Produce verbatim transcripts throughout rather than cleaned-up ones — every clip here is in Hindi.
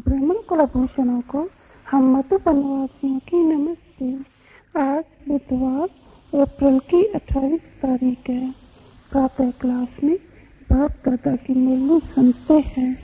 ब्राह्मण कुलभूषणों को हम मधुबन वासियों की नमस्ते। आज बुधवार अप्रैल की अट्ठाईस तारीख है। प्रातः क्लास में बाप दादा की मुरली सुनते हैं।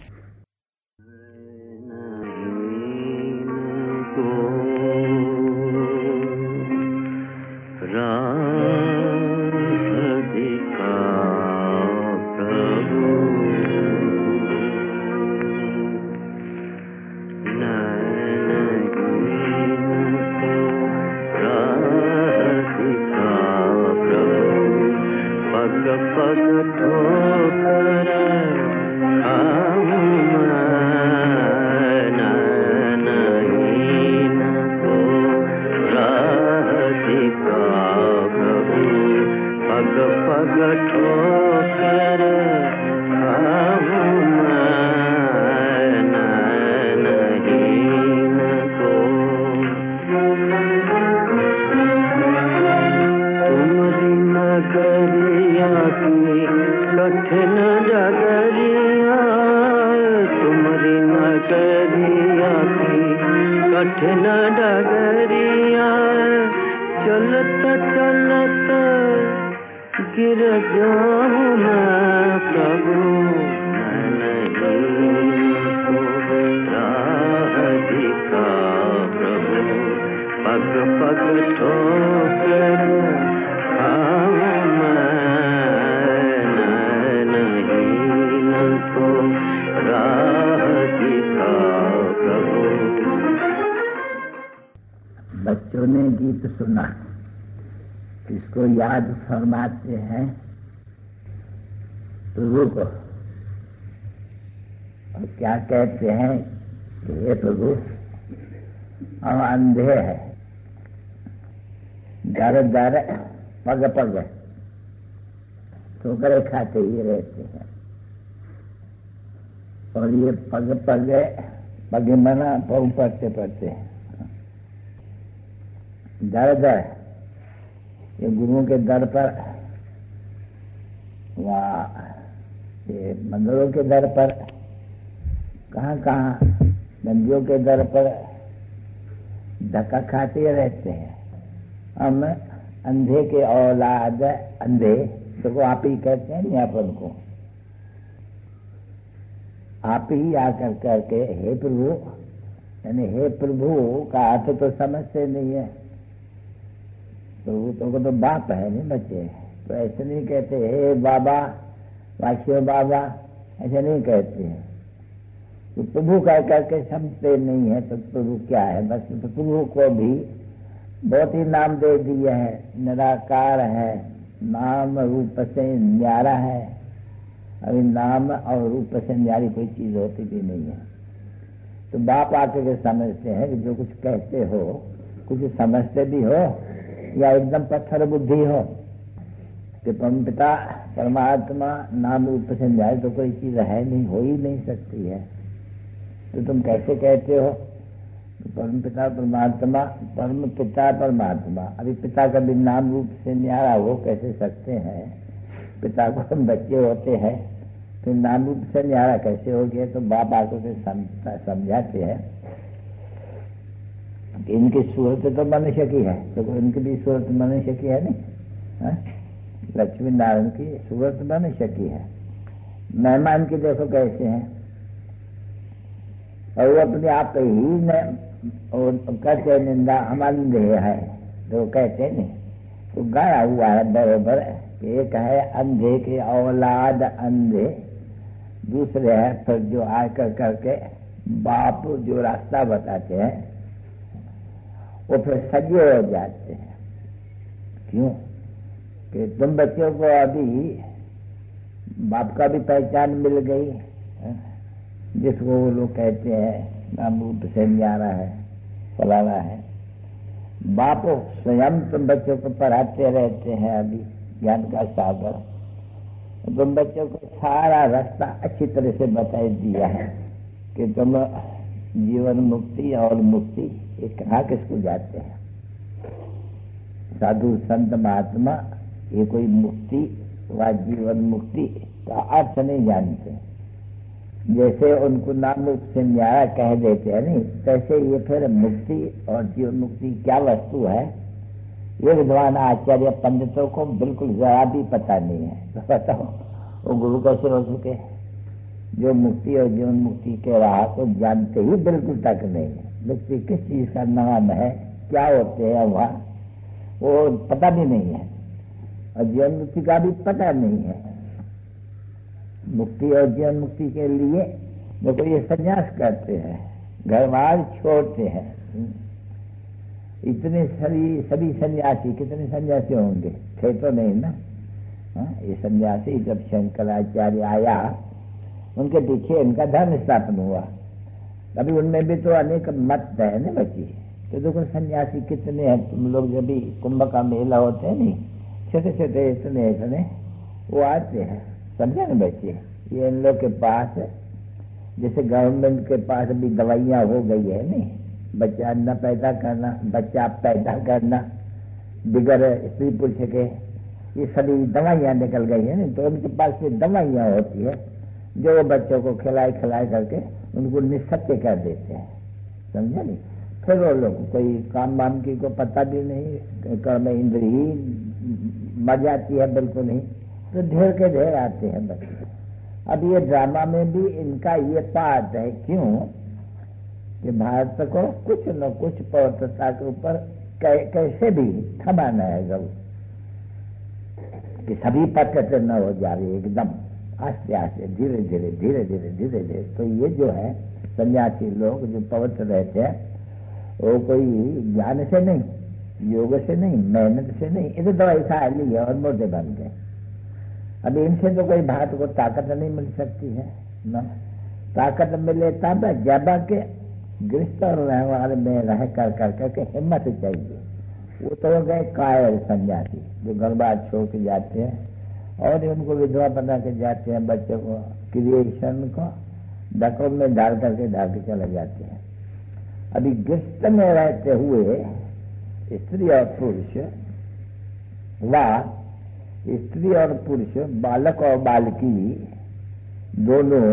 बच्चों ने गीत सुना, किसको याद फरमाते हैं प्रभु को, और क्या कहते हैं कि हे प्रभु हम अंधे हैं, दर दर पग पग ठोकरे खाते ही रहते हैं। और ये पग पग पग मना पग पड़ते पड़ते हैं, दर दर ये गुरुओं के दर पर, वहाँ ये मंदिरों के दर पर, कहाँ कहाँ नदियों के दर पर धक्का खाते रहते हैं। हम अंधे के औलाद, अंधे तो आप ही कहते हैं नहीं, अपन को आप ही आकर करके हे प्रभु, यानी हे प्रभु का अर्थ तो समझते नहीं है। प्रभु तो को तो बाप है नहीं बच्चे, तो ऐसे नहीं कहते हे बाबा वाक्यो बाबा, ऐसे नहीं कहते हैं। तो प्रभु कह करके समझते नहीं है। तो प्रभु क्या है, बस तो प्रभु को भी बहुत ही नाम दे दिए है, निराकार है, नाम रूप से न्यारा है। अभी नाम और रूप से न्यारी कोई चीज होती भी नहीं है। तो बाप आके के समझते हैं कि जो कुछ कहते हो, कुछ समझते भी हो या एकदम पत्थर बुद्धि हो, कि परम पिता परमात्मा नाम रूप से न्याय तो कोई चीज है नहीं, हो ही नहीं सकती है। तो तुम कैसे कहते हो परम पिता परमात्मा, परम पिता परमात्मा, अभी पिता का भी नाम रूप से न्यारा हो कैसे सकते हैं? पिता को हम बच्चे होते हैं, फिर नाम रूप से न्यारा कैसे हो गया? तो बाप आको से समझाते हैं कि इनकी सूरत तो मनुष्य की है, तो इनकी भी सूरत मनुष्य की है नहीं, लक्ष्मी नारायण की सूरत मनुष्य की है। मेहमान की देखो कैसे हैं, और वो अपने आप ही ने और कहते निंदा हम अंधे है, तो कहते नहीं। तो गाया हुआ है बरोबर, एक है अंधे के औलाद अंधे, दूसरे है फिर जो आकर करके बाप जो रास्ता बताते हैं वो फिर सजे हो जाते हैं। क्यों? कि तुम बच्चों को अभी बाप का भी पहचान मिल गई, जिसको वो लोग कहते हैं नाम रूप से न्यारा है, फलाना है। बाप स्वयं तुम बच्चों को पढ़ाते रहते हैं अभी ज्ञान का सागर, तुम बच्चों को सारा रास्ता अच्छी तरह से बता दिया है कि तुम जीवन मुक्ति और मुक्ति ये कहाँ किसको जाते हैं। साधु संत महात्मा ये कोई मुक्ति व जीवन मुक्ति का अर्थ नहीं जानते। जैसे उनको नाम से न्यारा कह देते हैं नहीं, तैसे ये फिर मुक्ति और जीवन मुक्ति क्या वस्तु है ये विद्वान आचार्य पंडितों को बिल्कुल जरा भी पता नहीं है। तो बताओ वो गुरु कैसे हो चुके, जो मुक्ति और जीवन मुक्ति के राह को जानते ही बिल्कुल तक नहीं है। मुक्ति किस चीज का नाम है, क्या होते हैं वहाँ, वो पता भी नहीं है, और जीवन मुक्ति का भी पता नहीं है। मुक्ति और जीवन मुक्ति के लिए देखो ये संन्यास करते हैं, घर बार छोड़ते हैं। इतने सभी सभी सन्यासी, कितने सन्यासी होंगे, थे तो नहीं ना। हा? ये सन्यासी जब शंकराचार्य आया उनके पीछे इनका धर्म स्थापन हुआ, अभी उनमें भी तो अनेक मत है ना बच्ची। तो देखो सन्यासी कितने हैं, तुम लोग जब भी कुंभ का मेला होते हैं नहीं, छोटे छोटे इतने इतने वो आते हैं, समझे ना बच्चे। ये इन लोग के पास जैसे गवर्नमेंट के पास भी दवाइयाँ हो गई है नहीं, बच्चा न पैदा करना, बच्चा पैदा करना बिगड़ स्त्री पुरुष के, ये सभी दवाइयाँ निकल गई है नहीं, तो उनके पास से दवाइयाँ होती है जो वो बच्चों को खिलाए खिलाए करके उनको निसत्य कर देते हैं, समझे नहीं। फिर वो लोग कोई काम वाम की को पता भी नहीं, कर्म इंद्र ही मर जाती है बिल्कुल नहीं, तो ढेर के ढेर आते हैं बच्चे। अब ये ड्रामा में भी इनका ये पार्ट है, क्यों कि भारत को कुछ न कुछ पवित्रता के ऊपर कैसे भी थमाना है जरूर, कि सभी पवित्र न हो जा रही एकदम आस्ते आस्ते धीरे धीरे धीरे धीरे धीरे धीरे। तो ये जो है सन्यासी लोग जो पवित्र रहते हैं वो कोई ज्ञान से नहीं, योग से नहीं, मेहनत से नहीं, ये तो दवाई खा ली है और मोटे बन गए। अभी इनसे तो कोई भारत को ताकत नहीं मिल सकती है ना। ताकत मिले तब जब के गृहस्थ और व्यवहार में रह कर कर करके हिम्मत चाहिए। वो तो हो गए कायर सन्यासी जो घर बार छोड़ के जाते हैं और उनको विधवा बना के जाते हैं, बच्चों को क्रिएशन को डकों में डाल करके डाल के चले जाते हैं। अभी गृहस्थ में रहते हुए स्त्री और पुरुष व स्त्री और पुरुष, बालक और बालकी दोनों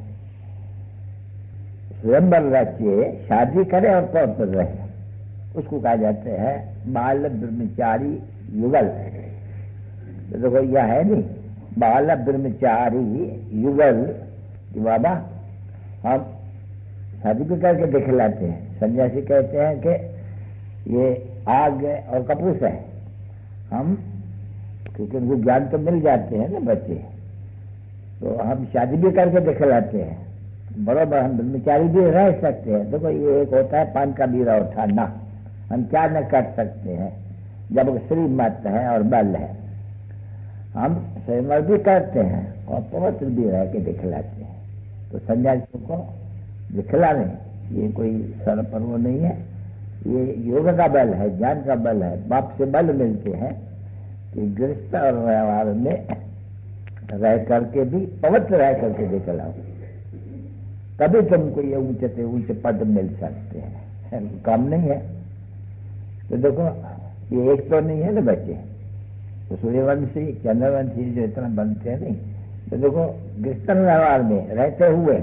स्वयंवर रचे, शादी करे और पवित्र रहे, उसको कहा जाते हैं बाल ब्रह्मचारी युगल। तो देखो यह है नहीं, बाल ब्रह्मचारी युगल कि बाबा हम शादी भी करके दिखलाते हैं। सन्यासी कहते हैं कि ये आग और कपूस है, हम क्योंकि उनको ज्ञान तो मिल जाते हैं ना बच्चे, तो हम शादी भी करके दिखलाते हैं, बराबर हम ब्रह्मचारी भी रह सकते हैं। देखो ये एक होता है पान का बीरा उठाना, हम क्या न कर सकते हैं जब श्रीमत है और बल है, हम स्वयंवर भी करते हैं और पवित्र भी रह के दिखलाते हैं। तो सन्यासियों को दिखलाने ये कोई सर पर वो नहीं है, ये योग का बल है, ज्ञान का बल है। बाप से बल मिलते हैं कि गृहस्थ और व्यवहार में रह करके भी पवित्र रह करके दिखलाओ, तभी तुमको ये ऊंचे से ऊंचे पद मिल सकते हैं, काम नहीं है। तो देखो ये एक तो नहीं है ना बच्चे, तो सूर्यवंशी चंद्रवंशी जो इतना बनते हैं नहीं, तो देखो गृहस्थ व्यवहार में रहते हुए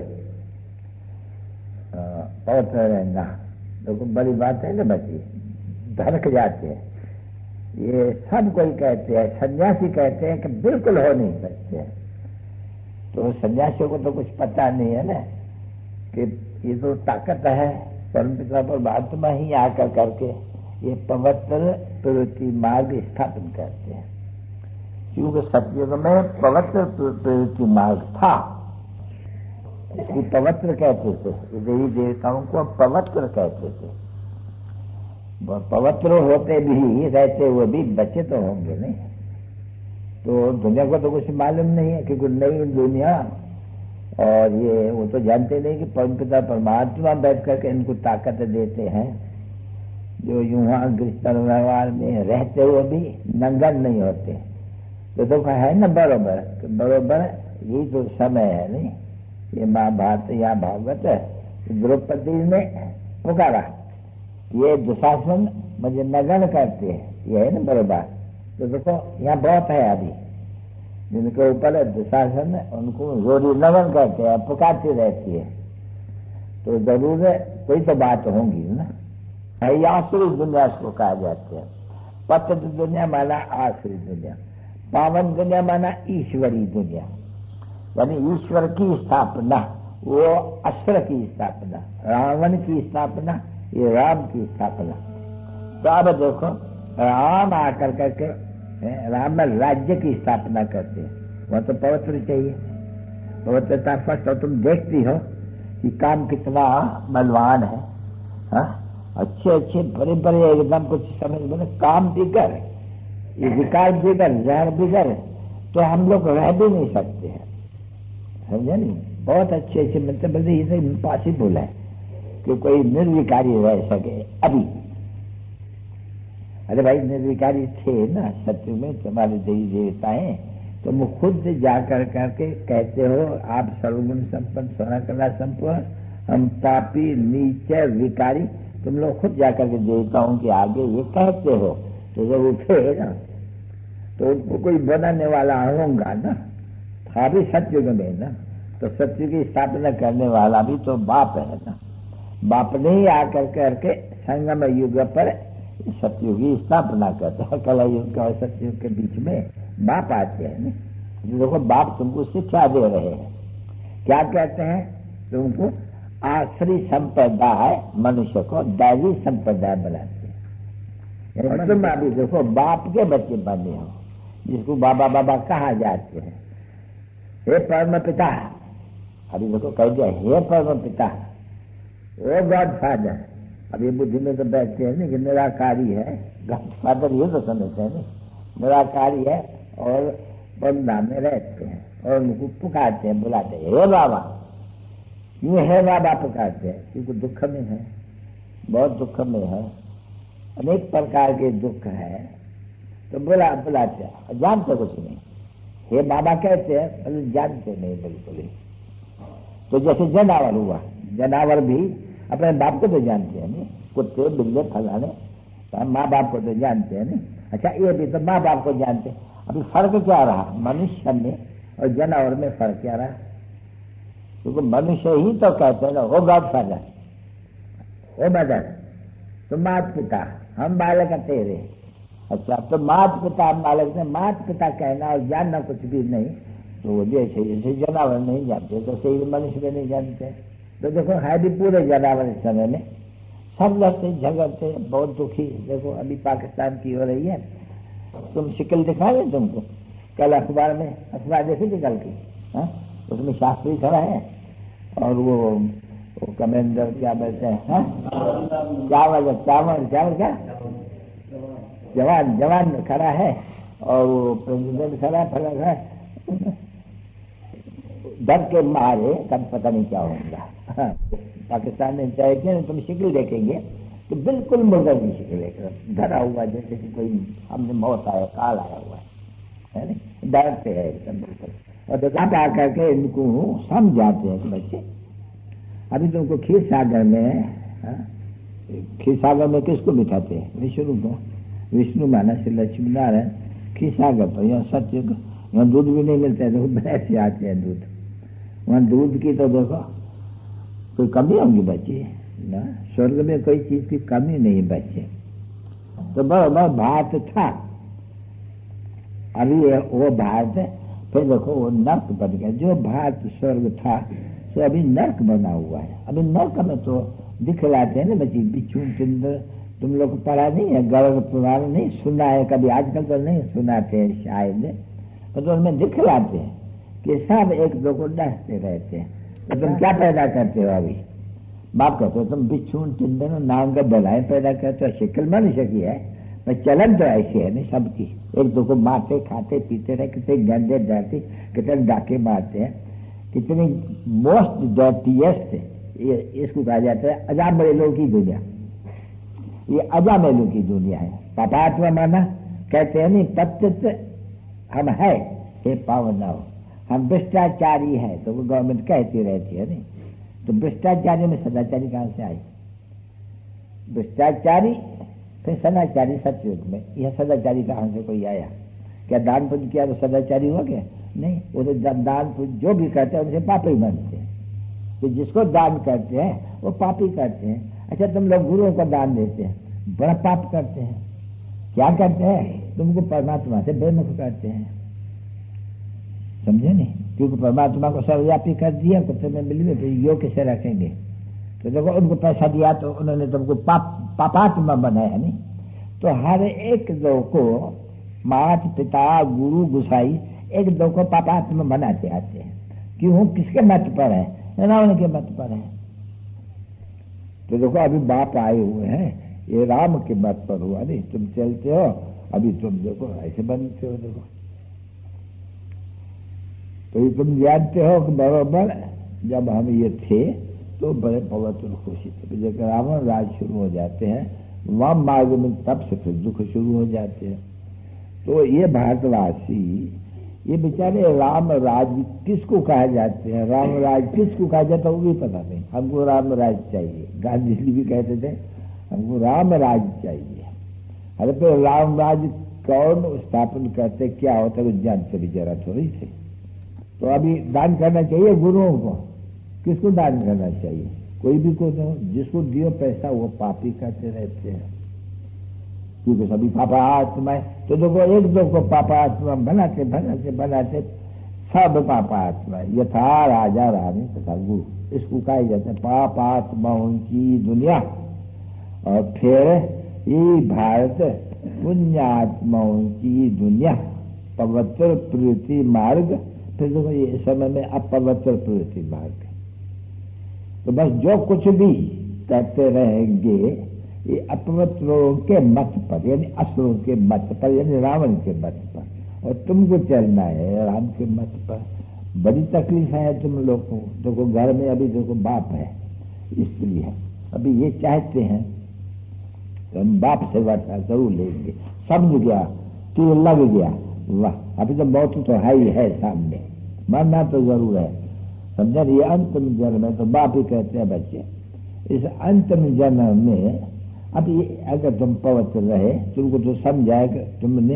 पवित्र रहना देखो बड़ी बात है ना बच्चे, धड़क जाते हैं। ये सब कोई कहते हैं, सन्यासी कहते हैं कि बिल्कुल हो नहीं सकते। तो सन्यासियों को तो कुछ पता नहीं है ना कि ये तो ताकत है परमपिता परमात्मा ही आकर करके ये पवित्र प्रवृत्ति मार्ग स्थापन करते हैं। क्योंकि सतयुग में पवित्र प्रवृत्ति मार्ग था, इसको पवित्र कहते थे, देवी देवताओं को पवित्र कहते थे। पवित्र होते भी रहते हुए भी बच्चे तो होंगे नहीं, तो दुनिया को तो कुछ मालूम नहीं है कि कुछ नई दुनिया, और ये वो तो जानते नहीं कि परमपिता परमात्मा बैठ करके इनको ताकत देते हैं जो यूं गृहस्थ व्यवहार में रहते हुए भी नंगन नहीं होते। तो तो है ना बरोबर बरोबर यही तो समय है नहीं। ये महाभारत या भागवत द्रौपदी ने पुकारा, ये दुशासन मुझे नगन करते हैं, ये है ना बरोबर। तो देखो यहाँ बहुत है अभी जिनके ऊपर है दुशासन, उनको जोड़ी नमन कहते हैं, पुकारती रहती है। तो जरूर है कोई तो बात होंगी ना। आसुरी दुनिया इसको कहा जाते हैं। पतित दुनिया माना आसुरी दुनिया, पावन दुनिया माना ईश्वरी दुनिया, यानी ईश्वर की स्थापना, वो असुर की स्थापना, रावण की स्थापना, ये राम की स्थापना। तो अब देखो राम आकर करके राम राज्य की स्थापना करते हैं, वह तो पवित्र चाहिए, पवित्रता फर्स्ट। और तुम देखती हो कि काम कितना बलवान है, हा? अच्छे अच्छे बड़े बड़े एकदम कुछ समझ बोले काम बिगड़, ये विकार बिगड़, जहर बिगड़, तो हम लोग रह भी नहीं सकते हैं, समझे नहीं। बहुत अच्छे अच्छे मतलब बोलते ये तो इम्पॉसिबल है कि कोई निर्विकारी रह सके अभी। अरे भाई निर्विकारी थे ना सत्य में तुम्हारे देवी देवताएं, तुम तो खुद जाकर करके कहते हो आप सर्वगुण संपन्न सोना कला संपन्न, हम पापी नीचे विकारी, तुम लोग खुद जाकर के देवताओं के आगे ये कहते हो। तो जब उठे ना तो उनको कोई बनाने वाला होगा ना, था भी सत्युग में ना, तो सत्य की स्थापना करने वाला भी तो बाप है ना। बाप ने ही आकर करके संगम युग पर सत्युग की स्थापना करते हैं। कला युग और सत्युग के बीच में बाप आते हैं ना। देखो बाप तुमको शिक्षा दे रहे हैं, क्या कहते हैं तुमको? आश्री संप्रदाय मनुष्य को दैवी संप्रदाय बनाते हैं। तुम अभी देखो बाप के बच्चे बने हो, जिसको बाबा बाबा कहा जाते हैं। हे परम पिता, अभी देखो कह दिया हे परम पिता, ओ गॉड फादर। अभी बुद्धि में तो बैठते हैं ना कि निराकारी है, गॉड फादर ये तो समझते हैं ना, निराकारी है और बंदा में रहते हैं और उनको पुकारते हैं, बुलाते हैं हे बाबा। यूं है बाबा पुकारते हैं क्योंकि दुख में है, बहुत दुख में है, अनेक प्रकार के दुख है, तो बुला बुलाते हैं, जानते कुछ नहीं। हे बाबा कहते हैं, जानते नहीं बिल्कुल ही। तो जैसे जनावर हुआ, जनावर भी अपने बाप को तो जानते हैं नहीं, कुत्ते बिल्ले फलाने माँ बाप को तो जानते हैं नहीं। अच्छा ये भी तो माँ बाप को जानते हैं। अभी फर्क क्या रहा मनुष्य में और जानवर में? फर्क क्या रहा? क्योंकि मनुष्य ही तो कहते हैं ना oh god father, oh mother, तो मात पिता, हम बालक तेरे। अच्छा तो मात पिता हम बालक ने, मात पिता कहना और जानना कुछ भी नहीं, तो जैसे जैसे जानवर नहीं जानते तो सही मनुष्य भी नहीं जानते। तो देखो है भी पूरे जानवर इस समय में सब लड़ते झगड़ते, बहुत दुखी। देखो अभी पाकिस्तान की हो रही है, तुम शिकल दिखाए तुमको कल अखबार में, अखबार देखी थी कल की, हा? उसमें शास्त्री खड़ा है और वो, वो कमेंडर क्या बोलते हैं, चावल चावल चावल क्या जवान जवान खड़ा है और वो प्रेसिडेंट खड़ा है, फला खड़ा है, डर के मारे तब पता नहीं क्या होगा। पाकिस्तान में चाहे कि तुम शिकल देखेंगे तो बिल्कुल मुर्गा की शिकल लेकर धरा हुआ, जैसे कि कोई हमने मौत आया काल आया हुआ है, है डरते है एकदम बिल्कुल। और दुकान आकर के इनको समझाते हैं कि बच्चे अभी तुमको खीर सागर में, खीर सागर में किसको बिठाते हैं? विष्णु को। विष्णु माना श्री लक्ष्मी नारायण, खीर सागर पर यहाँ सत्य को, यहाँ दूध भी नहीं मिलता है, देखो ऐसे आते हैं दूध, वहाँ दूध की तो देखो कोई कमी होगी बच्चे ना, स्वर्ग में कोई चीज की कमी नहीं बच्चे। तो बराबर भात था, अभी वो भात फिर देखो वो नर्क बन गया। जो भात स्वर्ग था तो अभी नर्क बना हुआ है। अभी नर्क में तो दिखलाते हैं ना बच्चे, बिच्छू चिंद, तुम लोग पढ़ा नहीं है, गर्भ पुराण नहीं सुना है कभी, आजकल तो नहीं सुनाते हैं शायद, तो उनमें दिखलाते हैं कि सब एक दो को डसते रहते हैं। तो तुम क्या पैदा करते हो? अभी बाप कहते हो तुम बिच्छू चिंदन नांग बलाएं पैदा करते हो। शिकल मनुष्य की है, पर चलन तो ऐसी है नहीं सबकी, एक दो को मारते खाते पीते रहे, कितने गंदे डरते, कितने डाके मारते हैं, कितनी मोस्ट डर्टीएस्ट, ये इसको कहा जाता है अजामेलों की दुनिया। ये अजामेलों की दुनिया है। पापात्मा माना कहते हैं नहीं तत्व हम है, हे पावन हो, हम भ्रष्टाचारी है, तो वो गवर्नमेंट कहती रहती है नहीं। तो भ्रष्टाचारी में सदाचारी कहां से आई? भ्रष्टाचारी फिर सदाचारी सतयुग में, यह सदाचारी कहां से कोई आया? क्या दान पुण्य किया तो सदाचारी हो गया? नहीं, वो तो दान जो भी करते हैं उनसे पापी बनते हैं। तो जिसको दान करते हैं वो पापी करते हैं। अच्छा, तुम लोग गुरुओं को दान देते हैं, बड़ा पाप करते हैं। क्या करते हैं? तुमको परमात्मा से बेमुख करते हैं, समझे नहीं? क्योंकि परमात्मा को सर्वव्यापी कर दिया, कुत्ते में मिले तो योग कैसे रखेंगे? तो देखो, उनको पैसा दिया तो उन्होंने तुमको पाप पापात्मा बनाया नहीं। तो हर एक दो को माता पिता गुरु गुसाई एक दो को पापात्मा बनाते आते हैं। क्यों? किसके मत पर है? रावण के मत पर है। तो देखो, अभी बाप आए हुए हैं, ये राम के मत पर हुआ नहीं। तुम चलते हो, अभी तुम देखो ऐसे बनते हो। देखो, तो ये तुम जानते हो कि बरोबर जब हम ये थे तो बड़े पवित्र खुशी थे। जब रावण राज शुरू हो जाते हैं, वाम मार्ग में, तब से फिर दुख शुरू हो जाते हैं। तो ये भारतवासी, ये बेचारे राम राज किसको कहा जाते हैं, राम राज किसको कहा जाता है वो भी पता नहीं। हमको राम राज चाहिए, गांधी जी भी कहते थे हमको राम राज चाहिए। अरे तो राम राज कौन स्थापन करते, क्या होता है, वो जानते भी जरा थोड़ी थे। तो अभी दान करना चाहिए गुरुओं को। किसको दान करना चाहिए? कोई भी को दो, जिसको दियो पैसा वो पापी करते रहते हैं, क्योंकि सभी पापा आत्मा। तो देखो, एक दो को पापा आत्मा बनाते बनाते बनाते सब पापा आत्मा। यथा राजा रानी तथा गुरु, इसको कहा जाता है पाप आत्माओं की दुनिया। और फिर ये भारत पुण्यात्माओं की दुनिया, पवित्र प्रवृत्ति मार्ग। फिर देखो, ये समय में अपवित्र प्रवृत्ति मार्ग। तो बस जो कुछ भी करते रहेंगे ये अपवित्रों के मत पर, यानी असुरों के मत पर, यानी रावण के मत पर। और तुमको चलना है राम के मत पर। बड़ी तकलीफ है तुम लोग को। देखो, घर में अभी देखो बाप है, स्त्री है, अभी ये चाहते हैं तो हम बाप से वर्षा जरूर लेंगे। समझ गया, तीर लग गया, वाह, अभी तो मौत तो है ही है सामने, मरना तो जरूर है, समझा? ये अंतिम जन्म है। तो बाप ही कहते हैं बच्चे, इस अंतिम जन्म में अब ये अगर तुम पवित्र रहे, तुमको तो समझाए कि तुमने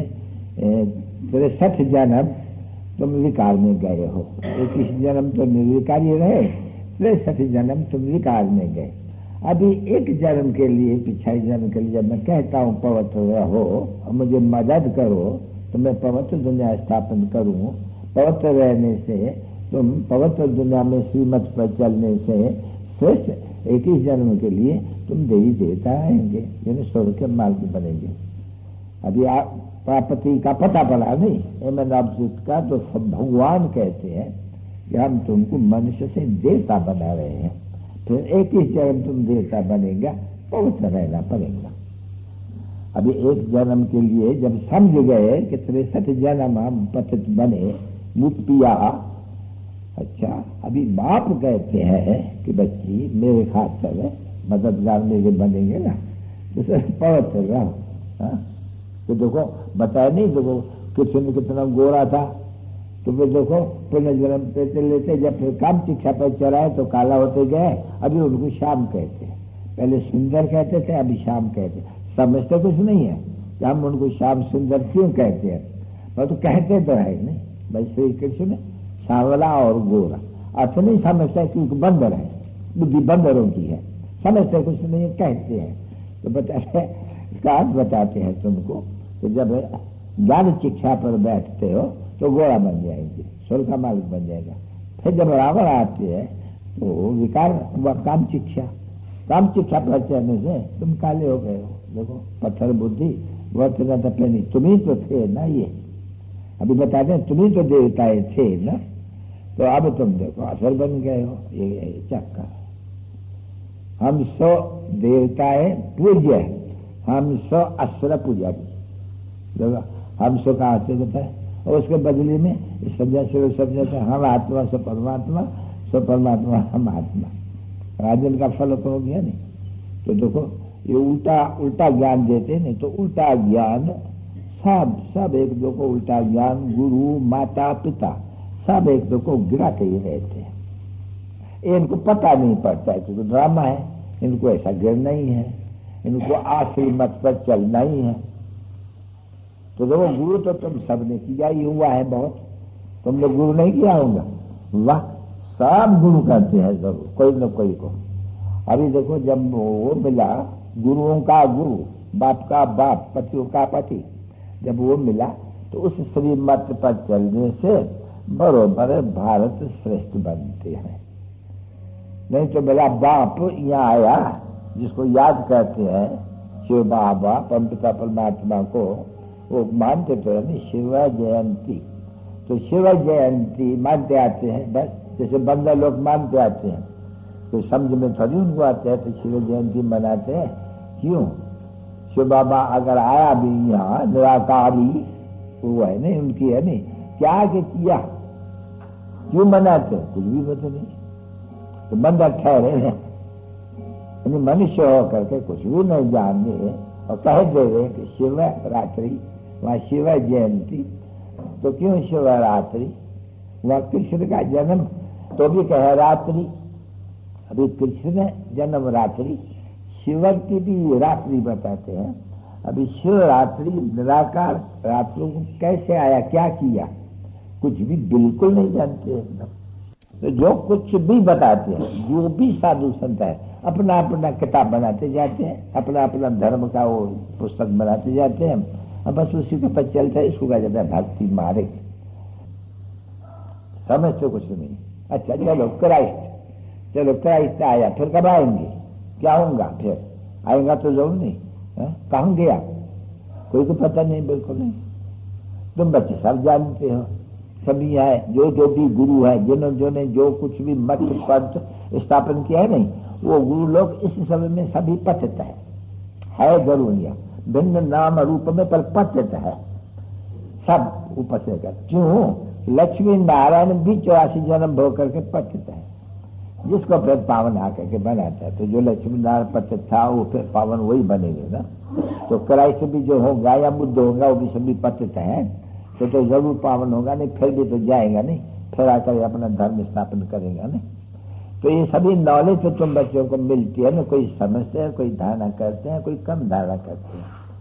तिरसठ जन्म तुम विकार में गए हो। इक्कीस जन्म तो निर्विकारी रहे, तिरसठ जन्म तुम विकार में गए। अभी एक जन्म के लिए, पिछले जन्म के लिए जब मैं कहता हूँ पवित्र रहो और मुझे मदद करो तो मैं पवित्र दुनिया स्थापन करूँ। पवित्र रहने से, तुम पवित्र दुनिया में श्रीमत पर चलने से श्रेष्ठ एक ही जन्म के लिए तुम देवी देवता आएंगे, यानी स्वर्ग के मार्ग बनेंगे। अभी आप प्राप्ति का पता पड़ा नहीं, एम ऑब्जेक्ट का, तो भगवान कहते हैं कि हम तुमको मनुष्य से देवता बना रहे हैं। फिर एक ही जन्म तुम देवता बनेगा, पवित्र रहना पड़ेगा। अभी एक जन्म के लिए जब समझ गए कि तिरसठ जन्म हम पतित बने, मुक्त पिया। अच्छा, अभी बाप कहते हैं कि बच्ची मेरे खातिर मददगार मेरे बनेंगे ना, तो सर पवित्र रहो। तो देखो, बताया नहीं, देखो किसी कितना गोरा था, तो फिर देखो पुनर्जन्म पे लेते, जब फिर काम शिक्षा पर चढ़ाए तो काला होते गए। अभी उनको श्याम कहते हैं, पहले सुंदर कहते थे, अभी श्याम कहते। समझते कुछ नहीं है कि हम उनको श्याम सुंदर क्यों कहते हैं, पर तो कहते तो है नहीं। भाई श्री कृष्ण सांवला और गोरा, अर्थ नहीं समझता क्योंकि बंदर है, बुद्धि बंदरों की है, समझते कुछ नहीं, कहते हैं। तो बताते इसका अर्थ बताते हैं तुमको, तो जब ज्ञान शिक्षा पर बैठते हो तो गोरा बन जाएंगे, स्वर्ग का मालिक बन जाएगा। फिर जब रावण आते हैं तो विकार व काम शिक्षा, काम शिक्षा पर चढ़ने से तुम काले हो गए हो। देखो, पत्थर बुद्धि वह पहनी, तुम ही तो थे ना। ये अभी बता दें, तुम ही तो देवताएं थे ना, तो अब तुम देखो असर बन गए हो। ये चक्कर, हम सो देवताएं पूज्य, हम सो असुर पुजारी। देखो, हम सो का आते होता है, और उसके बदले में समझा से समझाता हम आत्मा सो परमात्मा, सो परमात्मा हम आत्मा। राजन का फल तो हो गया नहीं। तो देखो, ये उल्टा उल्टा ज्ञान देते नहीं, तो उल्टा ज्ञान सब सब एक दो को उल्टा ज्ञान, गुरु माता पिता सब एक दो को गिराते ही रहते हैं। इनको पता नहीं पड़ता है क्योंकि ड्रामा है, इनको ऐसा गिरना ही है, इनको आखिरी मत पर चलना ही है। तो देखो, गुरु तो तुम सबने किया ही हुआ है बहुत, तुमने गुरु नहीं किया होगा। वाह, सब गुरु करते हैं जरूर, कोई न कोई को। अभी देखो, जब वो मिला गुरुओं का गुरु, बाप का बाप, पतियों का पति, जब वो मिला तो उस श्रीमत पर चलने से बरोबर भारत श्रेष्ठ बनते हैं। नहीं तो मेरा बाप यहाँ आया, जिसको याद करते हैं शिव बाबा परमपिता परमात्मा को, वो मानते तो है नहीं शिव जयंती, तो शिव जयंती मानते आते हैं बस, जैसे बंदा लोग मानते आते हैं, तो समझ में थोड़ी उनको आते हैं, तो शिव जयंती मनाते हैं। क्यों? शिव बाबा अगर आया भी यहाँ, निराकारी वो है नहीं, उनकी है नहीं, क्या के किया, क्यों मनाते? कुछ भी पता नहीं, तो बंदा ठहरे हैं, मनुष्य होकर के कुछ भी नहीं जाने और कह दे रहे कि शिव रात्रि, वहाँ शिव जयंती, तो क्यों शिव रात्रि? वहाँ कृष्ण का जन्म तो भी कहे रात्रि, अभी कृष्ण जन्म रात्रि, शिव की भी रात्रि बताते हैं। अभी शिवरात्रि निराकार रात्रों को कैसे आया, क्या किया, कुछ भी बिल्कुल नहीं जानते एकदम। तो जो कुछ भी बताते हैं, जो भी साधु संत है, अपना अपना किताब बनाते जाते हैं, अपना अपना धर्म का वो पुस्तक बनाते जाते हैं, अब बस उसी के पर चलता है। इसको कहा जाता है भक्ति मार्ग, समझते कुछ नहीं। अच्छा चलो क्राइस्ट, चलो क्राइस्ट आया, फिर कब आएंगे, क्या होगा, फिर आएगा तो जरूर नहीं, कहाँ गया कोई को पता नहीं, बिल्कुल नहीं। तुम बच्चे सब जानते हो, सभी है, जो जो भी गुरु है, जिन्होंने जो ने जो कुछ भी मत पद स्थापन किया है नहीं, वो गुरु लोग इस समय में सभी पतित है, है जरूर भिन्न नाम रूप में, पर पतित है सब उपस्थित है। क्यों? लक्ष्मी नारायण भी चौरासी जन्म भोग करके पतित है, जिसको फिर पावन आकर के बनाता है। तो जो लक्ष्मी नारायण पतित था वो फिर पावन वही बनेंगे ना। तो क्राइस्ट भी जो होगा या बुद्ध होगा वो भी सभी पतित है, तो तो जरूर पावन होगा, नहीं फिर भी तो जाएगा नहीं, फिर आकर अपना धर्म स्थापन करेगा नहीं। तो ये सभी नॉलेज तो तुम बच्चों को मिलती है ना, कोई समझते हैं, कोई धारणा करते हैं, कोई कम धारणा करते हैं,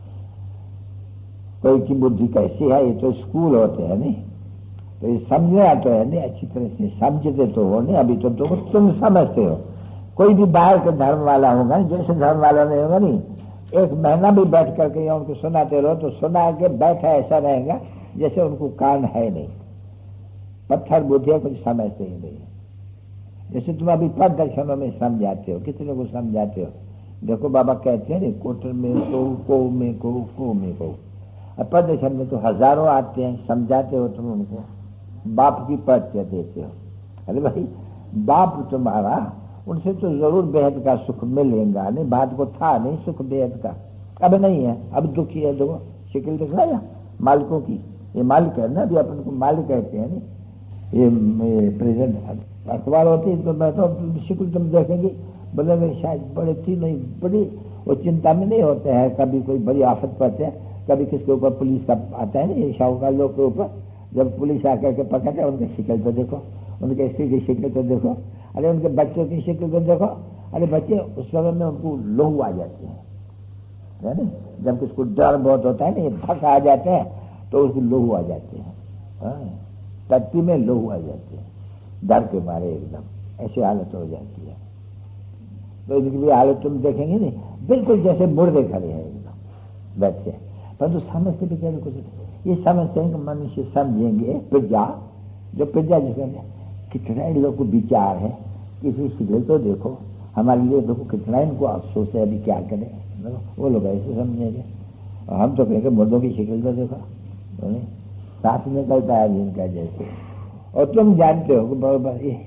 कोई की बुद्धि कैसी है, ये तो स्कूल होते हैं नहीं, तो ये समझना तो है नहीं, अच्छी तरह से समझते तो हो नहीं। अभी तो, तो तुम समझते हो, कोई भी बाहर के धर्म वाला होगा, जैसे धर्म वाला नहीं होगा नहीं, एक महीना भी बैठ करके या उनको सुनाते रहो तो सुना के बैठा ऐसा रहेगा जैसे उनको कान है नहीं, पत्थर बुद्धि कुछ समझते ही नहीं। जैसे तुम अभी पद दर्शनों में समझाते हो, कितने को समझाते हो, देखो बाबा कहते हैं कोटर में को को में को को में को, अब पद दर्शन में तो हजारों आते हैं, समझाते हो तुम उनको, बाप की परिचय देते हो। अरे भाई बाप तुम्हारा, उनसे तो जरूर बेहद का सुख मिलेगा, नहीं बात को था नहीं सुख बेहद का, अब नहीं है, अब दुखी है। देखो शिकिल दिख रहा है मालिकों की, ये मालिक है ना, अभी अपन को मालिक कहते हैं नहीं, ये प्रेजेंट अखबार होती है तो मैं तो शिकिल तुम देखेंगे, बोले मेरे शायद बड़े थी नहीं बड़ी, वो चिंता में नहीं होते हैं, कभी कोई बड़ी आफत पड़ते हैं, कभी किसके ऊपर पुलिस का आता है ना, शाहूकार लोग के ऊपर जब पुलिस आकर के पकड़ते हैं, उनकी शिकल तो देखो, उनके स्त्री की शिकल तो देखो, अरे उनके बच्चों की शिकल तो देखो, अरे बच्चे उस समय में उनको लोहू आ जाते हैं, है ना, जब किसको डर बहुत होता है ना, ये भक आ जाते हैं तो उसको लोहू आ जाते हैं, तत्ती में लोहू आ जाते हैं, डर के मारे एकदम ऐसी हालत हो जाती है। तो इनकी भी हालत तुम देखेंगे नहीं, बिल्कुल जैसे मुर्दे खड़े हैं एकदम बैठे, परंतु समझते भी कुछ, ये समझते हैं कि मनुष्य समझेंगे प्रजा, जो प्रजा जिसमें कितना इन लोग को विचार है, किसी शिकल तो देखो, हमारे लिए देखो कितना इनको अफसोस है, अभी क्या करें, वो लोग ऐसे समझेंगे, और हम तो कहेंगे मुर्दों की शिकल तो देखो, साथ में कहता है जिनका जैसे, और तुम जानते हो कि बरोबर ये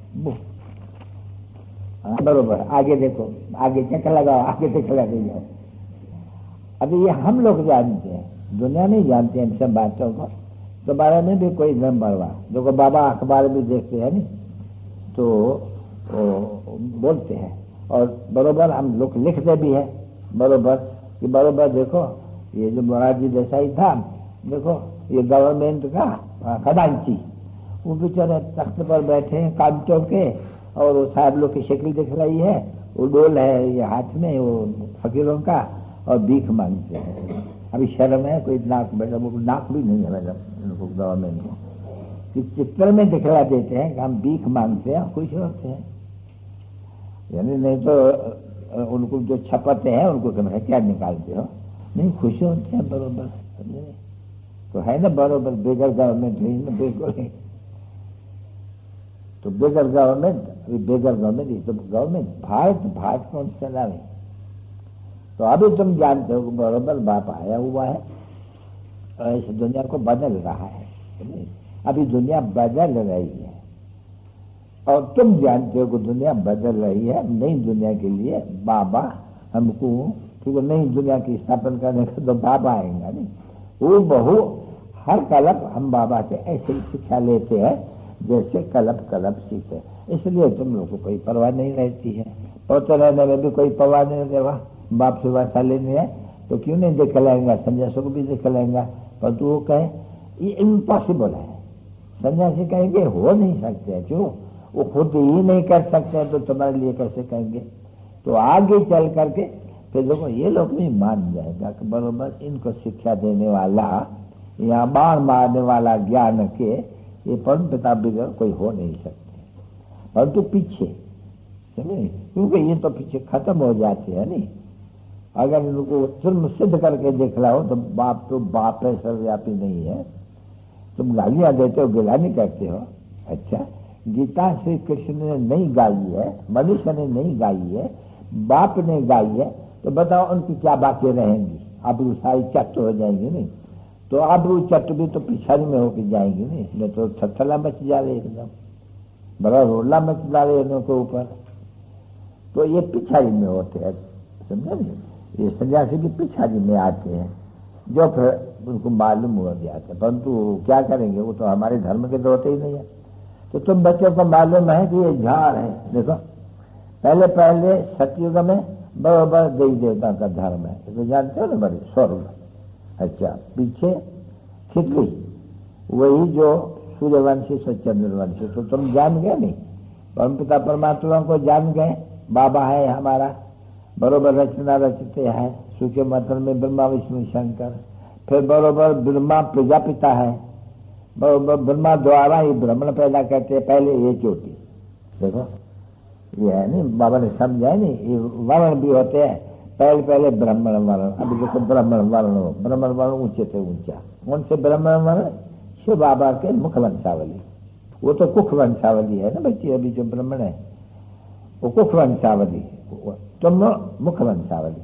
बरोबर आगे देखो, आगे चक्कर लगाओ, आगे चक्कर लगा जाओ। अभी ये हम लोग जानते हैं, दुनिया नहीं जानते हैं इन सब बातों को, तो बारे में भी कोई न बढ़वा, जो बाबा अखबार भी देखते हैं नहीं तो बोलते हैं, और बरोबर हम लोग लिखते भी है बरोबर कि बरोबर देखो ये जो मोरारजी देसाई था, देखो ये गवर्नमेंट का खजांची, वो बेचारे तख्त पर बैठे हैं कांटों के, और वो साहब लोग की शक्ल दिख रही है, वो डोल है ये हाथ में वो फकीरों का, और भीख मांगते हैं। अभी शर्म है कोई नाक, मैडम नाक भी नहीं है मैडम इनको गवर्नमेंट को, कि चित्र में दिखला देते हैं कि हम भीख मांगते हैं, खुश होते हैं। यानी नहीं तो उनको जो छपाते हैं उनको कहना क्या निकालते हो, नहीं खुश होते हैं बरोबर, समझे? तो है ना बरोबर, बेगर गवर्नमेंट नहीं ना, बिल्कुल नहीं। तो बेगर गवर्नमेंट, बेगर गवर्नमेंट तो गवर्नमेंट, भारत भारत कौन चलावे? तो अभी तुम जानते हो बरोबर बाप आया हुआ है और इस दुनिया को बदल रहा है, अभी दुनिया बदल रही है और तुम जानते हो कि दुनिया बदल रही है। नई दुनिया के लिए बाबा हमको, क्योंकि नई दुनिया की स्थापना करने का तो बाबा आएगा नहीं, वो बहु हर कलप हम बाबा से ऐसे ही शिक्षा लेते हैं जैसे कलप कलप सीखते, इसलिए तुम लोग को कोई परवाह नहीं रहती है। पौते रहने में भी कोई परवाह नहीं रहता, बाप से वासा लेने है तो क्यों नहीं दिखलाएंगा, संन्यासों को भी दिखलाएंगा, परंतु वो कहे ये इम्पॉसिबल है, सन्यासी कहेंगे हो नहीं सकते, क्यों? वो खुद ही नहीं कर सकते तो तुम्हारे लिए कैसे कहेंगे? तो आगे चल करके फिर देखो ये लोग भी मान जाएगा कि बरोबर इनको शिक्षा देने वाला या बाण मारने वाला ज्ञान के ये परम पिता बिगड़ कोई हो नहीं सकते, परंतु पीछे समझे, क्योंकि ये तो पीछे खत्म हो जाते हैं नहीं। अगर इनको तुम सिद्ध करके दिखलाओ तो बाप तो बाप है, सर्वव्यापी नहीं है। तुम गालियां देते हो, गिलानी करते हो। अच्छा, गीता श्री कृष्ण ने नहीं गाई है, मनुष्य ने नहीं गाई है, बाप ने गाई है, तो बताओ उनकी क्या बातें रहेंगी? आबरू सारी चट्ट हो जाएंगी नहीं, तो आबरू चट्ट भी तो पिछाड़ी में होकर जाएंगी नहीं, इसलिए तो थथला मच जा रहे एकदम, बड़ा रोला मच जा रहे इनों के ऊपर, तो ये पिछाड़ी में होते हैं, समझे नहीं? ये सन्यासी की पिछाड़ी में आते हैं जो फिर उनको मालूम हो जाता है, परंतु क्या करेंगे, वो तो हमारे धर्म के तो होते ही नहीं है। तो तुम बच्चों को मालूम है कि ये झाड़ है, देखो पहले पहले सतयुग में बराबर देवी देवता का धर्म है, तो जानते हो ना, बड़े स्वर्ग। अच्छा, पीछे खिचड़ी वही जो सूर्यवंशी से चंद्रवंशी, तो तुम जान गए नहीं, परम पिता परमात्मा को जान गए, बाबा है हमारा, बरोबर रचना रचते हैं, सूखे मंत्र में ब्रह्मा विष्णु शंकर, फिर बरोबर ब्रह्मा प्रजापिता है, बरोबर ब्रह्मा द्वारा ही ब्राह्मण पैदा करते हैं, पहले ये चोटी देखो, ये है नहीं, बाबा ने समझा है नहीं, ये वर्ण भी होते हैं, पहले पहले ब्राह्मण वर्ण, अभी देखो ब्राह्मण वर्ण, ब्राह्मण वर्ण ऊंचे से ऊंचा, कौन से ब्राह्मण वर्ण? शिव बाबा के मुख वंशावली, वो तो कुख वंशावली है ना बच्ची, अभी जो ब्राह्मण है वो कुख वंशावली, तुम मुख वंशावली,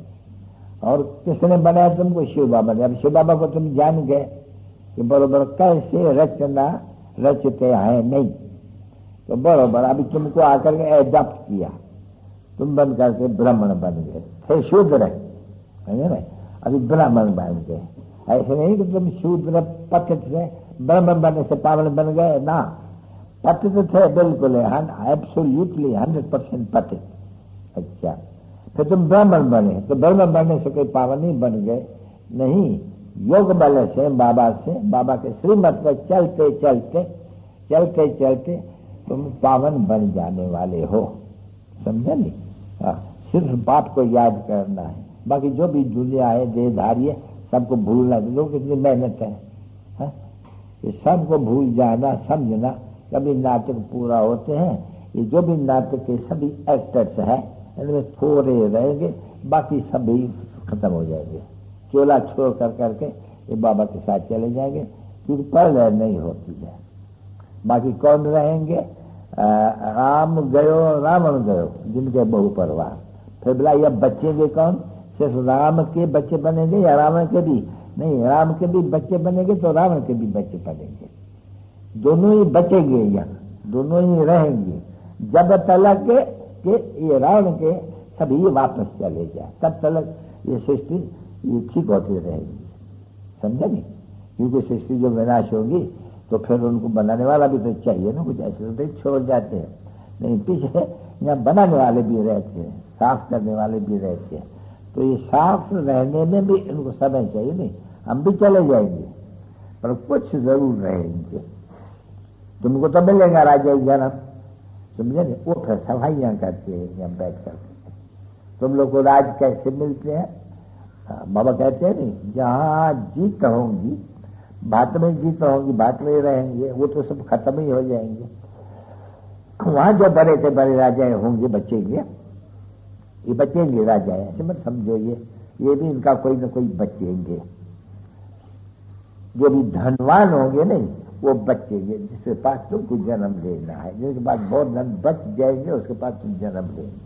और किसने बनाया तुमको? शिव बाबा ने। अब शिव बाबा को तुम जान गए कि बरोबर कैसे रचना रचते हैं नहीं, तो बरोबर अभी तुमको आकर के एडॉप्ट किया, तुम बन करके ब्राह्मण बन गए, थे शूद्र है ना, अभी ब्राह्मण बन गए। ऐसे नहीं कि तुम शूद्र पतित से ब्राह्मण बनने से पावन बन गए ना, पतित थे बिल्कुल, एब्सोल्युटली हंड्रेड परसेंट पतित। अच्छा, फिर तुम ब्राह्मण बने, तो ब्राह्मण बनने से कोई पावन नहीं बन गए, नहीं, योग बल से बाबा से, बाबा के श्रीमत पर चलते चलते चलते चलते तुम पावन बन जाने वाले हो, समझे नहीं? हाँ, सिर्फ बाप को याद करना है, बाकी जो भी दुनिया है देहधारी है सबको भूलना, लोग कितनी मेहनत है, है? ये सबको भूल जाना, समझना, कभी नाटक पूरा होते हैं, ये जो भी नाटक के सभी एक्टर्स हैं इनमें थोड़े रहेंगे, बाकी सभी खत्म हो जाएंगे, चोला छोड़ कर करके ये बाबा के साथ चले जाएंगे, क्योंकि पर नहीं होती है। बाकी कौन रहेंगे? आ, राम गयो रावण गयो, जिनके बहु परिवार, फिर बोला ये बचेंगे कौन? सिर्फ राम के बच्चे बनेंगे या रावण के भी? नहीं, राम के भी बच्चे बनेंगे तो रावण के भी बच्चे बनेंगे, दोनों ही बचेंगे, यहाँ दोनों ही रहेंगे, जब तलक के, के ये रावण के सभी वापस चले जाए, तब तलक ये सृष्टि ये ठीक होती रहेगी, समझे नहीं? क्योंकि सृष्टि जो विनाश होगी तो फिर उनको बनाने वाला भी तो चाहिए ना, कुछ ऐसे तो छोड़ जाते हैं, नहीं पीछे यहाँ बनाने वाले भी रहते हैं, साफ करने वाले भी रहते हैं, तो ये साफ रहने में भी इनको समय चाहिए नहीं, हम भी चले जाएंगे पर कुछ जरूर रहेंगे, तुमको तो मिलेगा राजा जन्म, समझे नहीं? वो फिर सफाइयाँ करते हैं यहाँ बैठ कर, तुम लोग को राज कैसे मिलते हैं? बाबा कहते हैं नहीं, जहाँ जीत होंगी बात में जीत होंगी, बात में रहेंगे, वो तो सब खत्म ही हो जाएंगे। वहां जो बड़े से बड़े राजाएं होंगे बचेंगे, ये बचेंगे राजाएं, ऐसे मत समझो, ये ये भी इनका कोई ना कोई बचेंगे। जो भी धनवान होंगे नहीं वो बचेंगे, जिसके पास तुमको जन्म लेना है, जिसके पास बहुत धन बच जाएंगे उसके पास तुम जन्म लेंगे।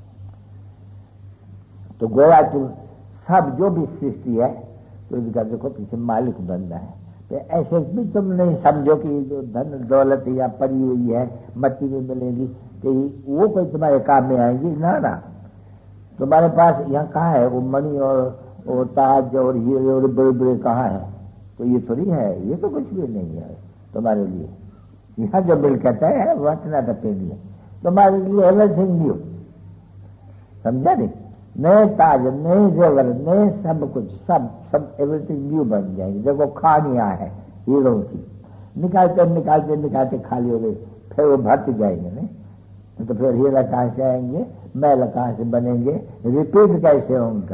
तो गोया तुम सब जो भी सृष्टि है तो इसका देखो पीछे मालिक बनना है। तो ऐसे भी तुम नहीं समझो कि जो धन दौलत या पड़ी हुई है मट्टी में मिलेगी कि वो कोई तुम्हारे काम में आएंगी, ना ना। तुम्हारे पास यहाँ कहाँ है वो मणि और वो ताज और हीरे और बड़े बड़े कहाँ है? तो ये थोड़ी है, ये तो कुछ भी नहीं है तुम्हारे लिए। यहाँ जो मिलकत है वचना टपेनी है तुम्हारे लिए, एवरीथिंग न्यू, समझा नहीं? नए ताज, नए जेवर, नए सब कुछ, सब सब एवरीथिंग न्यू बन जाएंगे। देखो खानियां है हीरों की, निकालते निकालते निकालते खाली हो गई, फिर वो भरती जाएंगे नहीं तो फिर हीरा कहाँ से आएंगे, मैल कहाँ से बनेंगे, रिपीट कैसे उनका?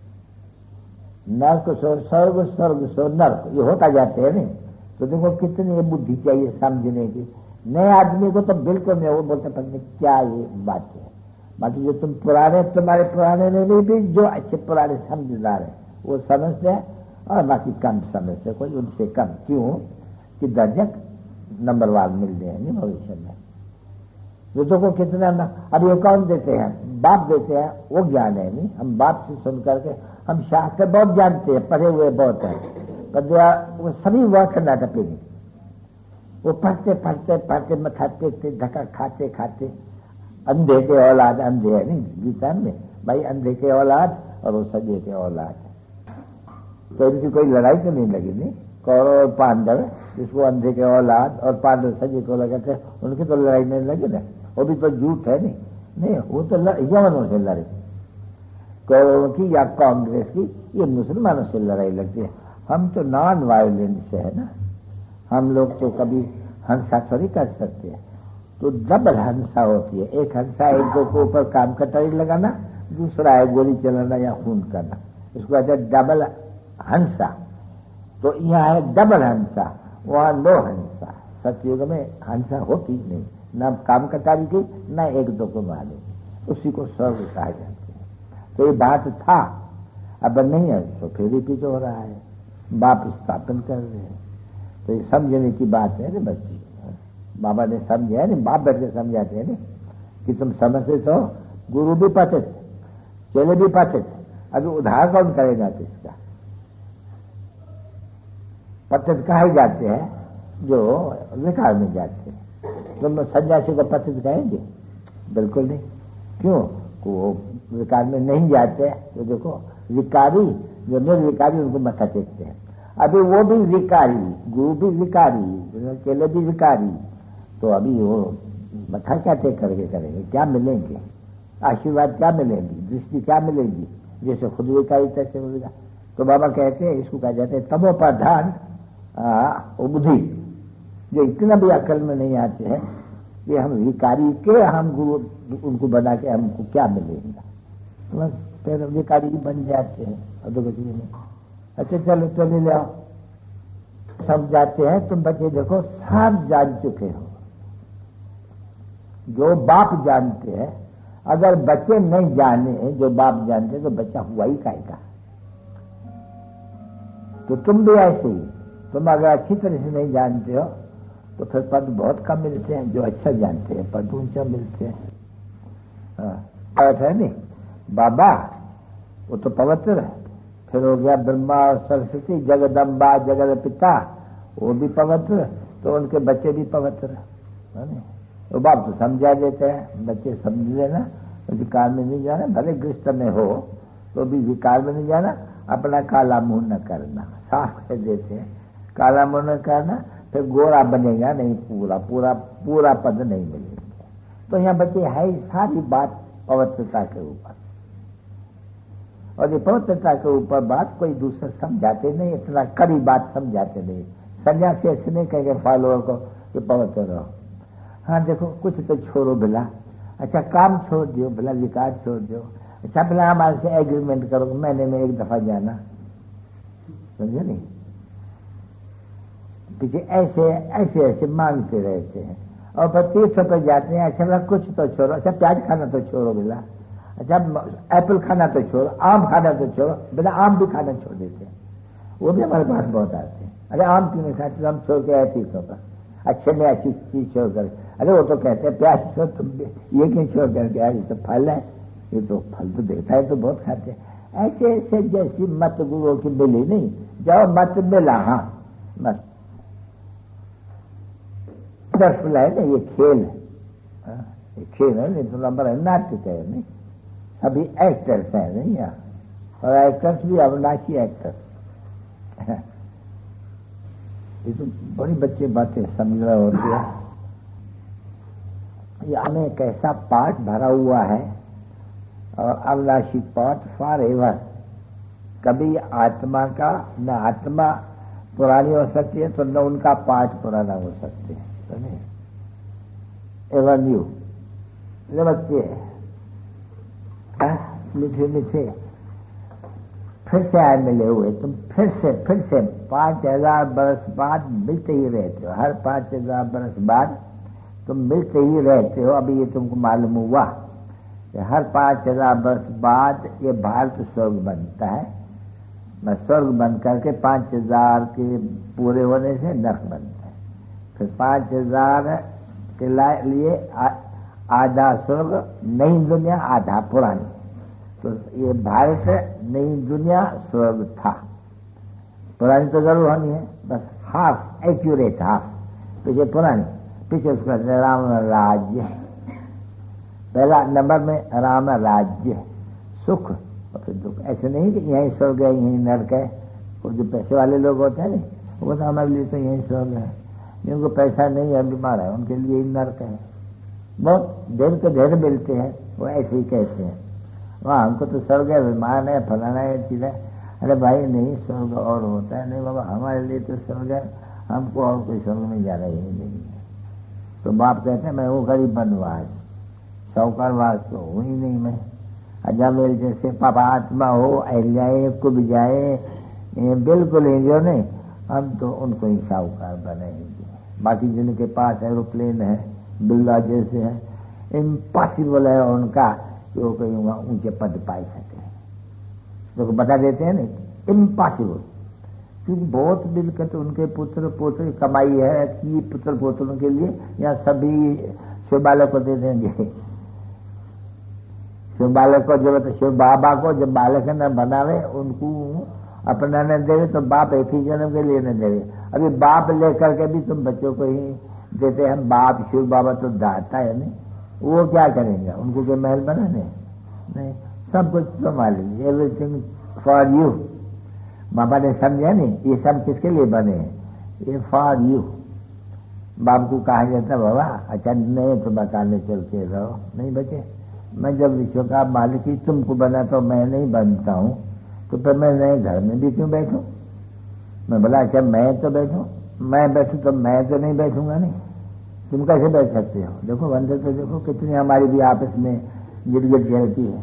नर्क सो स्वर्ग, स्वर्ग सो नर्क, ये होता जाते हैं नहीं। तो देखो कितनी बुद्धि चाहिए समझने की। नए आदमी को तो बिल्कुल नहीं, वो बोलते पता क्या ये बात है। बाकी जो तुम पुराने, तुम्हारे पुराने में भी जो अच्छे पुराने समझदार है वो समझते हैं, और बाकी कम समझते, कोई उनसे कम। क्यों कि दर्जक नंबरवार मिल जाएंगे भविष्य में। दूसरों को कितना ना, अब ये कौन देते हैं? बाप देते हैं, वो ज्ञान है नहीं। हम बाप से सुन करके हम शास्त्र बहुत जानते हैं, पढ़े हुए बहुत हैं, पर वो सभी वर्क ना टपेंगे। वो पढ़ते पढ़ते पढ़ते मथा टेकते, धक्का खाते खाते, अंधे के औलाद, अंधे है नहीं गीता में भाई, अंधे के औलाद और वो सजे के औलाद। तो इनकी कोई लड़ाई तो नहीं लगी नहीं। कौरव और पांडव, जिसको अंधे के औलाद और पांडव सजे को लगाते, उनकी तो लड़ाई नहीं लगी ना। वो भी तो झूठ है नहीं, नहीं वो तो यवनों से लड़े, कौरवों की या कांग्रेस की, ये मुसलमानों से लड़ाई लगती है। हम तो नॉन वायलेंस से है ना, हम लोग तो कभी हिंसा थोड़ी कर सकते हैं। तो डबल हिंसा होती है, एक हिंसा एक दो के ऊपर काम कटाई लगाना, दूसरा है गोली चलाना या खून करना, इसको कहते हैं डबल हिंसा। तो यहाँ है डबल हिंसा, वहां नो हिंसा। सतयुग में हिंसा होती नहीं, ना काम कटाई की ना एक दो को मारे, उसी को स्वर्ग कहा जाते हैं। तो ये बात था, अब नहीं है तो फिर रिपीट हो रहा है, बाप स्थापन कर रहे हैं। तो ये समझने की बात है ना बच्ची, बाबा ने समझा है, बाप बैठ के समझाते हैं ना कि तुम समझते तो गुरु भी पाते थे, चेले भी पाते थे, अभी उधार कौन करेगा किसका? पतित कहे जाते हैं जो विकार में जाते हैं। तुम सन्यासी को पतित कहेंगे? बिल्कुल नहीं। क्यों? वो विकार में नहीं जाते। तो देखो विकारी जो निर्विकारी उनको मथा टेकते हैं। अभी वो भी विकारी, गुरु भी विकारी, चेले भी विकारी, तो अभी वो मथा क्या टेक करके करेंगे? क्या मिलेंगे? आशीर्वाद क्या मिलेंगी? दृष्टि क्या मिलेगी? जैसे खुद विकारी तैसे मिलेगा। तो बाबा कहते हैं, इसको कहा जाते हैं तमोपाधान बुद्धि, जो इतना भी अकल में नहीं आते हैं कि हम विकारी के हम गुरु उनको बना के हमको क्या मिलेगा, तो बस फिर विकारी बन जाते हैं। और तो कुछ नहीं। अच्छा चलो चले ले आओ, सब जाते हैं। तुम बच्चे देखो सब जान चुके हो, जो बाप जानते हैं। अगर बच्चे नहीं जाने जो बाप जानते तो बच्चा हुआ ही कायका। तो तुम भी ऐसे ही, तुम अगर अच्छी तरह से नहीं जानते हो तो फिर पद बहुत कम मिलते हैं। जो अच्छा जानते हैं पद ऊंचा मिलते हैं। हाँ है नहीं, बाबा वो तो पवित्र है। फिर हो गया ब्रह्मा और सरस्वती, जगदम्बा जगत पिता, वो भी पवित्र, तो उनके बच्चे भी पवित्र है नहीं। तो बाप तो समझा देते हैं, बच्चे समझ लेना, विकार में नहीं जाना, भले गृहस्थ में हो तो भी विकार में नहीं जाना, अपना काला मुंह न करना, साफ कर देते हैं। काला मुंह न करना, फिर गोरा बनेगा नहीं, पूरा पूरा पूरा पद नहीं मिलेगा। तो यहाँ बच्चे है सारी बात पवित्रता के ऊपर, और ये पवित्रता के ऊपर बात कोई दूसरा समझाते नहीं, इतना कड़ी बात समझाते नहीं। सन्यासी ऐसे नहीं कहेंगे फॉलोअर को कि पवित्र रहो। हाँ देखो कुछ तो छोड़ो भला, अच्छा काम छोड़ दो भला, विकार छोड़ दो, अच्छा भला हमारे से एग्रीमेंट करो, महीने में एक दफा जाना, समझे नहीं? पीछे ऐसे ऐसे ऐसे मांगते रहते हैं। और फिर तीर्थों पर जाते हैं, अच्छा कुछ तो छोड़ो, अच्छा प्याज खाना तो छोड़ो बिला, अच्छा एप्पल खाना तो छोड़ो, आम खाना तो छोड़ो, बिना आम भी खाना छोड़ देते हैं। वो भी हमारे पास बहुत आते हैं, अरे आम क्यों नहीं खाते, हम छोड़ के आए तीर्थों पर, अच्छे में अच्छी चीज छोड़ कर। अरे वो तो कहते हैं प्याज छोड़, तुम ये क्यों छोड़ करके आए, ये तो फल है, ये तो फल तो देखा है तो बहुत खाते हैं। ऐसे ऐसे जैसी मत गुरुओं की मिली नहीं, जाओ मत मिला, हाँ मत दरअसल है ना, ये खेल है, ये खेल है, नहीं तो नंबर है, नाट्य है नहीं, अभी एक्टर्स हैं नहीं यहाँ, और एक्टर्स भी अविनाशी एक्टर्स। ये तो बड़ी बच्चे बातें समझ रहे होते हैं। ये हमें एक ऐसा पाठ भरा हुआ है, और अविनाशी पाठ फॉर एवर। कभी आत्मा का न आत्मा पुरानी हो सकती है, तो न उनका पाठ पुराना हो सकते हैं, तो नहीं एवर न्यू। ये बच्चे मीठे मीठे फिर से आए मिले हुए, तुम फिर से फिर से पांच हजार बरस बाद मिलते ही रहते हो, हर पांच हजार बरस बाद तुम मिलते ही रहते हो। अभी ये तुमको मालूम हुआ कि हर पांच हजार बरस बाद ये भारत स्वर्ग बनता है, मैं स्वर्ग बन करके पांच हजार के पूरे होने से नरक बनता है। फिर पांच हजार के लिए आधा स्वर्ग नई दुनिया, आधा पुरानी। तो ये भारत नई दुनिया स्वर्ग था, पुरानी तो जरूर होनी है, बस हाफ एक्यूरेट हाफ, पीछे पुरानी, पीछे उसका राम राज्य, पहला नंबर में राम राज्य, सुख और फिर दुख। ऐसे नहीं कि यहीं स्वर्ग है यहीं नरक है। और जो पैसे वाले लोग होते हैं नहीं, वो तो हमारे लिए तो यहीं स्वर्ग है, जिनको पैसा नहीं है, बीमार है, उनके लिए ही नरक है। बहुत देर के ढेर मिलते हैं, वो ऐसे ही कहते हैं, वहाँ हमको तो स्वर्ग है, विमान है, फलाना है, चीज है। अरे भाई नहीं, स्वर्ग और होता है, नहीं बाबा हमारे लिए तो स्वर्ग है, हमको और कोई स्वर्ग में जाना ही नहीं है। तो बाप कहते हैं मैं वो गरीब बनवास, साहूकारवास तो हूँ ही नहीं मैं। अजामेल जैसे पापात्मा हो, अहल्याए कुब जाए, ये बिल्कुल ही जो नहीं, हम तो उनको ही साहूकार बनाएंगे। बाकी जिनके पास एरोप्लेन है, बिल्ला जैसे है, इम्पॉसिबल है उनका कि वो कहीं वहाँ ऊंचे पद पाए सके। लोग बता देते हैं नहीं, इम्पॉसिबल, क्योंकि बहुत मिलकर तो उनके पुत्र पोत्र कमाई है कि पुत्र पोत्रों के लिए या सभी शिव बालक को दे देंगे। शिव बालक को जब शिव बाबा को जब बालक न बनावे, उनको अपना न देवे तो बाप एक ही जन्म के लिए न देवे। अभी बाप लेकर के भी तुम बच्चों को ही देते हैं, बाप शिव बाबा तो दाता है नहीं, वो क्या करेंगे, उनको कोई महल बनाने नहीं, सब कुछ तो मालूम, एवरीथिंग फॉर यू। बाबा ने समझा नहीं, ये सब किसके लिए बने हैं, ये फॉर यू। बाप को कहा जाता बाबा अच्छा नहीं तो मकान में चल के रहो, नहीं बचे, मैं जब विश्व का मालिक ही तुमको बना तो मैं नहीं बनता हूँ, तो फिर मैं नए घर में भी क्यों बैठूं। मैं बोला अच्छा मैं तो बैठूं, मैं बैठूं तो मैं तो नहीं बैठूंगा नहीं, तुम कैसे बैठ सकते हो। देखो बंदे तो देखो कितनी हमारी भी आपस में गिरगिट गिरती है।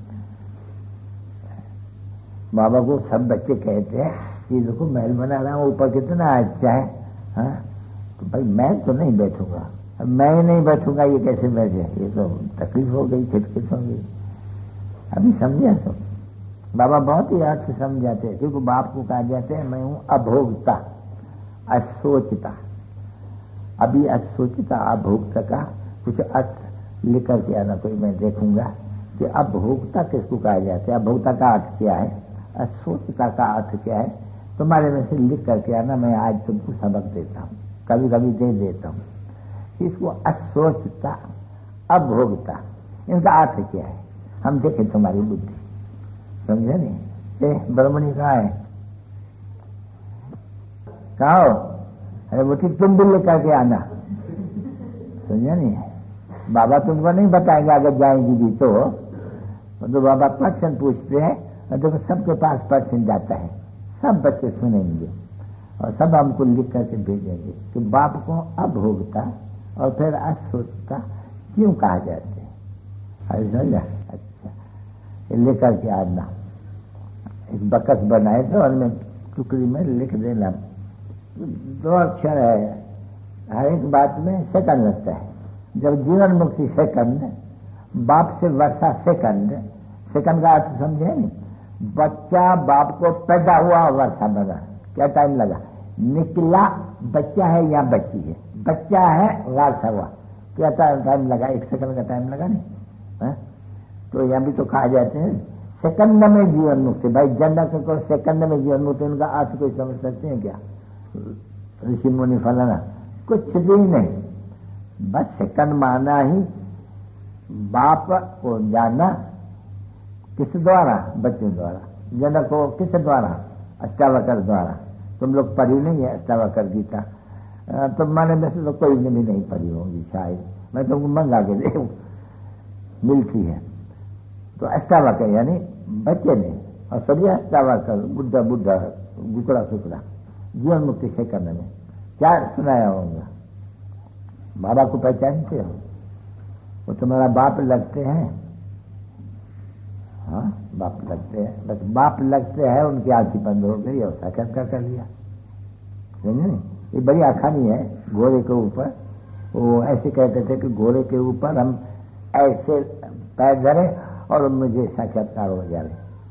बाबा को सब बच्चे कहते हैं कि देखो महल बना रहा हूँ, ऊपर कितना अच्छा है, हाँ तो भाई मैं तो नहीं बैठूंगा, मैं नहीं बैठूंगा, ये कैसे बैठे, ये तो तकलीफ हो गई, खिटखिट हो गई। अभी समझा तो बाबा बहुत ही अर्थ समझाते हैं, क्योंकि बाप को कहा जाते हैं मैं हूं अभोक्ता असोचता। अभी असोचता अभोक्ता का कुछ अर्थ लिख करके आना, कोई मैं देखूंगा कि अभोक्ता किसको कहा जाता है, अभोक्ता का अर्थ क्या है, असोचता का अर्थ क्या है, तुम्हारे में से लिख करके आना, मैं आज तुमको सबक देता हूँ, कभी कभी दे देता हूँ। इसको असोचता अभोक्ता इनका अर्थ क्या है, हम देखें तुम्हारी बुद्धि, समझे नहीं। ए ब्रह्मणी कहाँ है, कहा हो, अरे वो ठीक तुम भी लेकर के आना, समझे नहीं। बाबा तुमको नहीं बताएंगे अगर जाएंगी भी तो, तो बाबा प्रश्न पूछते हैं, तो सबके पास प्रश्न जाता है, सब बच्चे सुनेंगे और सब हमको लिख करके भेजेंगे कि बाप को अभोक्ता और फिर असोचता क्यों कहा जाते हैं। अरे समझा, अच्छा लेकर के आना, एक बकस बनाए थे और मैं टुकड़ी में लिख देना दो अक्षर है, हर एक बात में सेकंड लगता है। जब जीवन मुक्ति सेकंड, बाप से वर्षा सेकंड, सेकंड का अर्थ समझे नहीं? बच्चा बाप को पैदा हुआ, वर्षा बना, क्या टाइम लगा? निकला बच्चा है या बच्ची है, बच्चा है वर्षा हुआ, क्या टाइम लगा? एक सेकंड का टाइम लगा नहीं है? तो यहाँ भी तो कहा जाते हैं सेकंड में जीवन मुक्ति। भाई जनक को सेकंड में जीवन मुक्ति, उनका अर्थ कोई समझ सकते हैं क्या? ऋषि मुनि फलाना कुछ भी नहीं, बस सेकंड माना ही बाप को जाना किस द्वारा? बच्चों द्वारा। जनक को किस द्वारा? अष्टावकर द्वारा। तुम लोग पढ़ी नहीं है अष्टावकर गीता? तो माने में से तो कोई ने भी नहीं पढ़ी होगी शायद, मैं तुमको मंगा के दे, मिलती है। तो अष्टावकर यानी बच्चे ने, और सभी अष्टावकर बुढ़ा बुढ़ा गुकड़ा सुकड़ा जीवन मुक्ति से करने में क्या सुनाया होगा? बाबा को पहचानते हो? वो तुम्हारा बाप लगते हैं। हाँ, बाप लगते हैं, बस बाप लगते हैं, उनकी आंखें बंद हो गई और साक्षात्कार कर लिया। समझे? ये बड़ी आखानी है घोड़े के ऊपर। वो ऐसे कहते थे कि घोड़े के ऊपर हम ऐसे पैर धरे और मुझे साक्षात्कार हो जाए।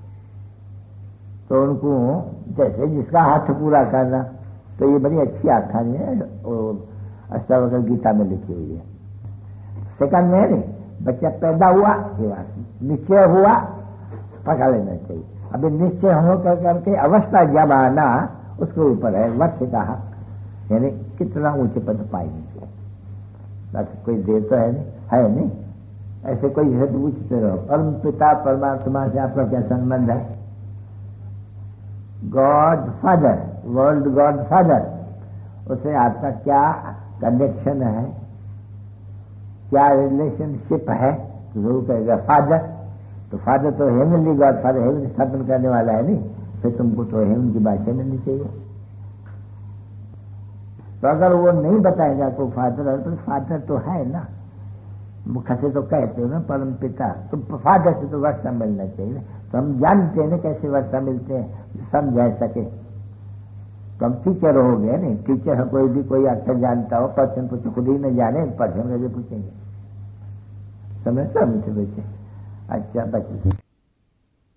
तो उनको जैसे जिसका हाथ पूरा करना, तो ये बड़ी अच्छी आखानी है, और अष्टावकर गीता में लिखी हुई है। सेकंड में नहीं, बच्चा पैदा हुआ ये बात निश्चय हुआ, पकड़ लेना चाहिए। अभी निश्चय हो कर करके अवस्था जब आना, उसके ऊपर है वर्ष का हक, यानी कितना ऊंचे पद पाएंगे। बस कोई देर तो है नहीं, है नहीं ऐसे कोई है तो पूछते रहो, परम पिता परमात्मा से आपका क्या संबंध है? God father, world god father, उसे आपका क्या कनेक्शन है, क्या रिलेशनशिप है? तो जरूर कहेगा फादर। तो फादर तो हेवनली गॉड फादर, हेवन स्थापन करने वाला है नहीं, फिर तुमको तो हेवन की बातें मिलनी चाहिए। तो अगर वो नहीं बताएगा कोई फादर है, तो फादर तो है ना, मुख से तो कहते हो ना परम पिता, तो फादर से तो वर्षा मिलना चाहिए। तो हम जानते हैं ना कैसे वर्षा मिलते हैं, समझा सके। तो हम टीचर हो गए नहीं, टीचर है, कोई भी कोई अक्षर जानता हो, पर्सन पूछो, खुद ही न जाने पर्सन में भी पूछेंगे। समझता मुझे बच्चे? अच्छा बच्चे